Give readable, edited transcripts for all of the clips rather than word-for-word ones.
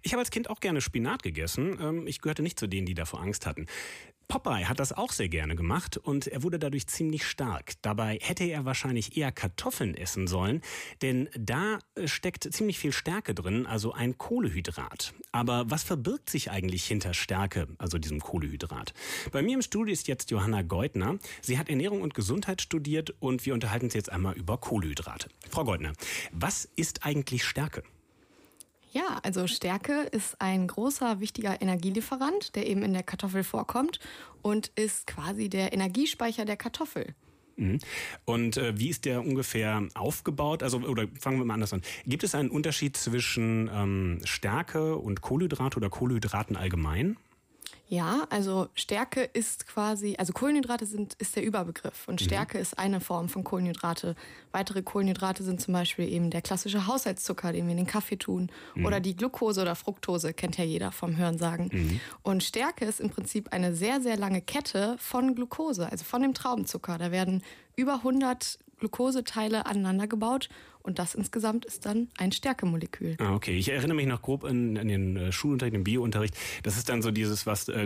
Ich habe als Kind auch gerne Spinat gegessen. Ich gehörte nicht zu denen, die davor Angst hatten. Popeye hat das auch sehr gerne gemacht und er wurde dadurch ziemlich stark. Dabei hätte er wahrscheinlich eher Kartoffeln essen sollen, denn da steckt ziemlich viel Stärke drin, also ein Kohlehydrat. Aber was verbirgt sich eigentlich hinter Stärke, also diesem Kohlehydrat? Bei mir im Studio ist jetzt Johanna Geutner. Sie hat Ernährung und Gesundheit studiert und wir unterhalten uns jetzt einmal über Kohlenhydrate. Frau Geutner, was ist eigentlich Stärke? Ja, also Stärke ist ein großer, wichtiger Energielieferant, der eben in der Kartoffel vorkommt und ist quasi der Energiespeicher der Kartoffel. Und wie ist der ungefähr aufgebaut? Also, oder fangen wir mal anders an. Gibt es einen Unterschied zwischen Stärke und Kohlenhydrate oder Kohlenhydraten allgemein? Ja, also Stärke ist quasi, also Kohlenhydrate ist der Überbegriff und Stärke ist eine Form von Kohlenhydrate. Weitere Kohlenhydrate sind zum Beispiel eben der klassische Haushaltszucker, den wir in den Kaffee tun, oder die Glucose oder Fructose, kennt ja jeder vom Hörensagen. Und Stärke ist im Prinzip eine sehr, sehr lange Kette von Glucose, also von dem Traubenzucker. Da werden über 100 Glukoseteile aneinander gebaut und das insgesamt ist dann ein Stärkemolekül. Ah, okay. Ich erinnere mich noch grob an den Schulunterricht, den Biounterricht. Das ist dann so dieses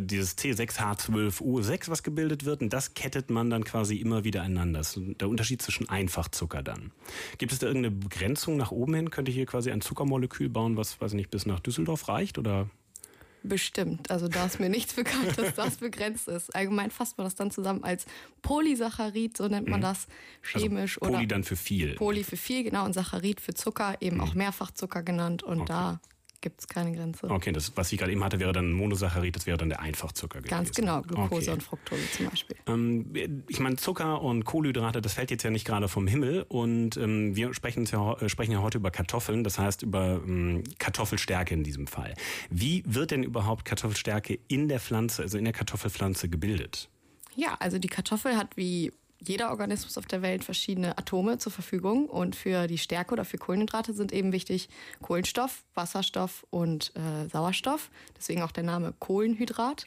C6H12O6, was gebildet wird und das kettet man dann quasi immer wieder aneinander. Das ist der Unterschied zwischen Einfachzucker dann. Gibt es da irgendeine Begrenzung nach oben hin? Könnte ich hier quasi ein Zuckermolekül bauen, was, weiß nicht, bis nach Düsseldorf reicht oder? Bestimmt. Also da ist mir nichts bekannt, dass das begrenzt ist. Allgemein fasst man das dann zusammen als Polysaccharid, so nennt man das chemisch. Also Poly dann für viel. Poly für viel, genau. Und Saccharid für Zucker, eben auch Mehrfachzucker genannt. Und da gibt es keine Grenze. Okay, das, was ich gerade eben hatte, wäre dann Monosaccharid, das wäre dann der Einfachzucker gewesen. Ganz genau, Glucose und Fructose zum Beispiel. Ich meine, Zucker und Kohlenhydrate, das fällt jetzt ja nicht gerade vom Himmel und wir sprechen ja heute über Kartoffeln, das heißt über Kartoffelstärke in diesem Fall. Wie wird denn überhaupt Kartoffelstärke in der Pflanze, also in der Kartoffelpflanze gebildet? Ja, also die Kartoffel hat wie jeder Organismus auf der Welt verschiedene Atome zur Verfügung und für die Stärke oder für Kohlenhydrate sind eben wichtig Kohlenstoff, Wasserstoff und Sauerstoff. Deswegen auch der Name Kohlenhydrat.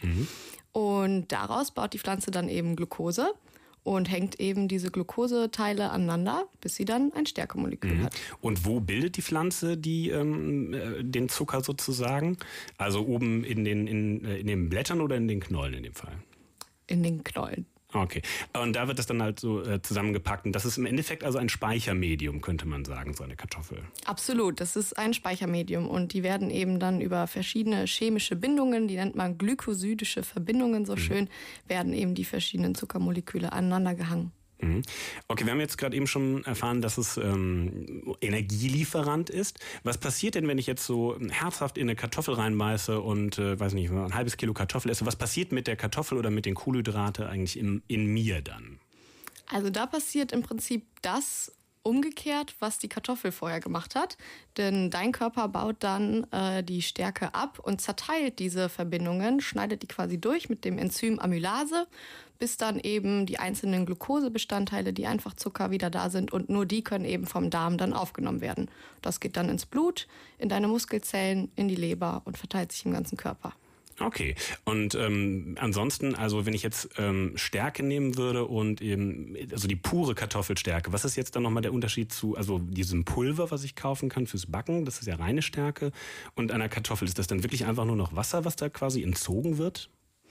Und daraus baut die Pflanze dann eben Glucose und hängt eben diese Glukoseteile aneinander, bis sie dann ein Stärkemolekül hat. Und wo bildet die Pflanze den Zucker sozusagen? Also oben in den Blättern oder in den Knollen in dem Fall? In den Knollen. Okay. Und da wird das dann halt so zusammengepackt. Und das ist im Endeffekt also ein Speichermedium, könnte man sagen, so eine Kartoffel. Absolut, das ist ein Speichermedium. Und die werden eben dann über verschiedene chemische Bindungen, die nennt man glykosidische Verbindungen so schön, werden eben die verschiedenen Zuckermoleküle aneinander gehangen. Okay, wir haben jetzt gerade eben schon erfahren, dass es Energielieferant ist. Was passiert denn, wenn ich jetzt so herzhaft in eine Kartoffel reinbeiße und, weiß nicht, ein halbes Kilo Kartoffel esse? Was passiert mit der Kartoffel oder mit den Kohlenhydraten eigentlich in mir dann? Also da passiert im Prinzip das umgekehrt, was die Kartoffel vorher gemacht hat. Denn dein Körper baut dann die Stärke ab und zerteilt diese Verbindungen, schneidet die quasi durch mit dem Enzym Amylase, bis dann eben die einzelnen Glukosebestandteile, die Einfachzucker wieder da sind und nur die können eben vom Darm dann aufgenommen werden. Das geht dann ins Blut, in deine Muskelzellen, in die Leber und verteilt sich im ganzen Körper. Okay. Und ansonsten, also wenn ich jetzt Stärke nehmen würde und eben, also die pure Kartoffelstärke, was ist jetzt dann nochmal der Unterschied zu, also diesem Pulver, was ich kaufen kann fürs Backen, das ist ja reine Stärke, und einer Kartoffel, ist das dann wirklich einfach nur noch Wasser, was da quasi entzogen wird?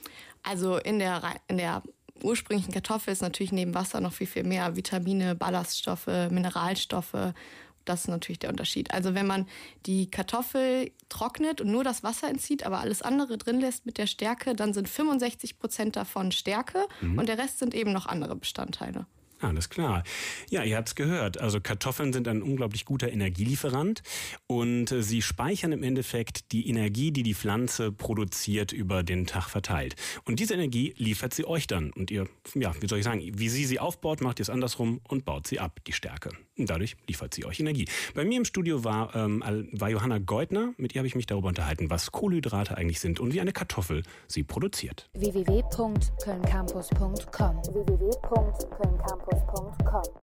Also in der ursprünglichen Kartoffel ist natürlich neben Wasser noch viel, viel mehr Vitamine, Ballaststoffe, Mineralstoffe. Das ist natürlich der Unterschied. Also wenn man die Kartoffel trocknet und nur das Wasser entzieht, aber alles andere drin lässt mit der Stärke, dann sind 65% davon Stärke und der Rest sind eben noch andere Bestandteile. Alles klar. Ja, ihr habt's gehört. Also Kartoffeln sind ein unglaublich guter Energielieferant und sie speichern im Endeffekt die Energie, die die Pflanze produziert, über den Tag verteilt. Und diese Energie liefert sie euch dann. Und ihr, ja, wie soll ich sagen, wie sie aufbaut, macht ihr es andersrum und baut sie ab, die Stärke. Und dadurch liefert sie euch Energie. Bei mir im Studio war Johanna Geutner. Mit ihr habe ich mich darüber unterhalten, was Kohlenhydrate eigentlich sind und wie eine Kartoffel sie produziert. www.kölncampus.com